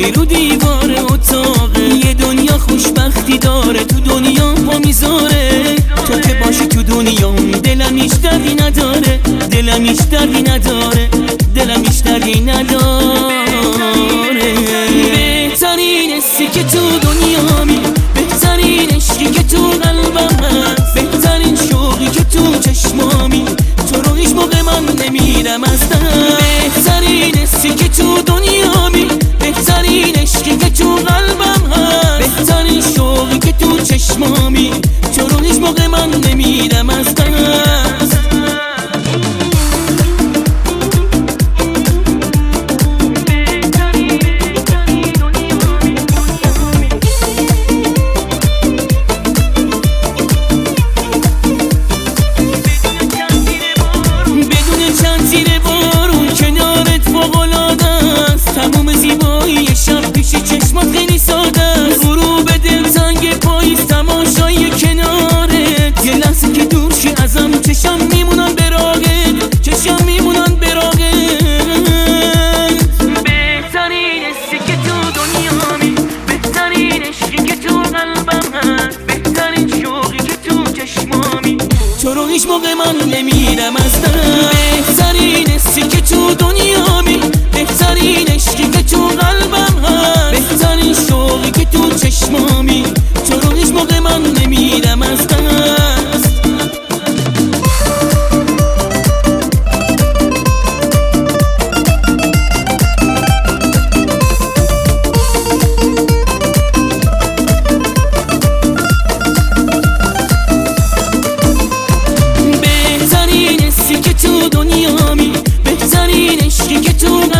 رو دیوار اتاقه، یه دنیا خوشبختی داره تو دنیا پا میذاره. تو که باشی تو دنیا دلم هیچ دردی نداره، دلم هیچ دردی نداره، دلم هیچ دردی نداره. بهترین حسی که تو دنیامی، بهترین عشقی که تو قلبم هست، بهترین شوقی که تو چشمامی، تو رو هیچ موقع من نمیرم از دست. بهترین حسی که تو دنیامی، بهترین عشقی که تو قلبم هست، بهترین شوقی که تو چشمامی، تو رو هیچ موقع من نمیرم از دست. چشمات خیلی ساده است، غروب دلتنگ پاییز تماشای کنارت، یه لحظه که دور شی ازم چشم میمونن براغت، چشم میمونن براغت. بهترین حسی که تو دنیامی، بهترین عشقی که تو قلبم هست، بهترین شوقی که تو چشمامی، تو رو هیچ موقع من نمیرم از دست. بهترین حسی که تو دنیامی، بهترین عشقی که تو قلبم هست، بهترین شوقی که تو چشمامی، تو رو هیچ موقع من نمیرم از دست. بهترین حسی که تو دنیامی، بهترین عشقی که تو